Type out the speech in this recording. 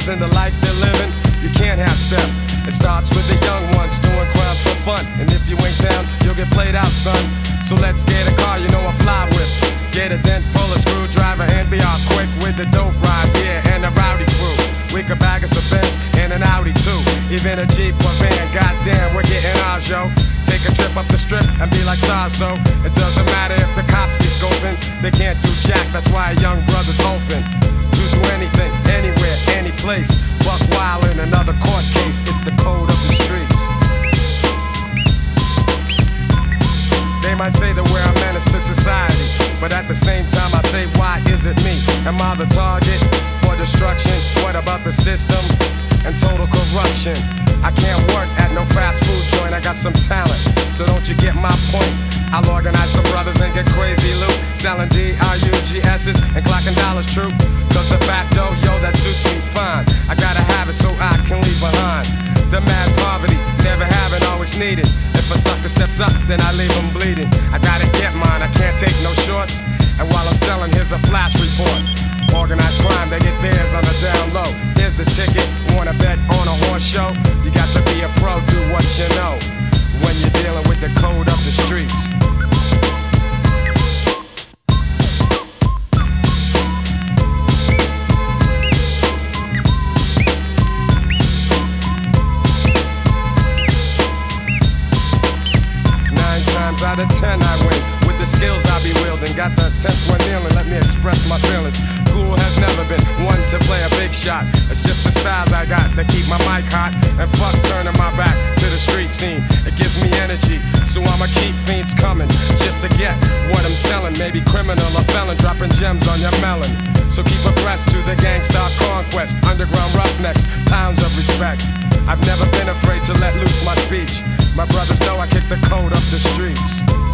brothers in the life they're living, you can't have step. It starts with the young ones doing crowds for fun. And if you ain't down, you'll get played out, son. So let's get a car, you know a fly whip. Get a dent, pull a screwdriver, and be off quick with the dope ride, yeah, and a rowdy crew. We could bag us a Benz and an Audi too. Even a Jeep or van, goddamn, we're getting ours, yo. Take a trip up the strip and be like stars, so it doesn't matter if the cops be scoping. They can't do jack, that's why a young brother's open to do anything, anywhere, any place. Buck wild in another court case, it's the code of the streets. They might say that we're a menace to society, but at the same time I say, why is it me? Am I the target for destruction? What about the system and total corruption? I can't work at no fast food joint, I got some talent, so don't you get my point? I'll organize some brothers and get crazy loot, selling DRUGS's and clocking dollars, true. Cause de facto, yo, that suits me fine. I gotta have it so I can leave behind the mad poverty, never having, always needed. If a sucker steps up, then I leave him bleeding. I gotta get mine, I can't take no shorts. And while I'm selling, here's a flash report. Organized crime, they get theirs on the down low. Here's the ticket, wanna bet on a horse show? You got to be a pro, do what you know when you're dealing with the code of the streets. Out of 10 I win, with the skills I be wielding. Got the 10th one kneeling, let me express my feelings. Cool has never been one to play a big shot. It's just the styles I got that keep my mic hot. And fuck turning my back to the street scene, it gives me energy, so I'ma keep fiends coming just to get what I'm selling. Maybe criminal or felon, dropping gems on your melon. So keep abreast to the gangsta conquest, underground roughnecks, pounds of respect. I've never been afraid to let loose my speech. My brothers know I kick the code up the streets.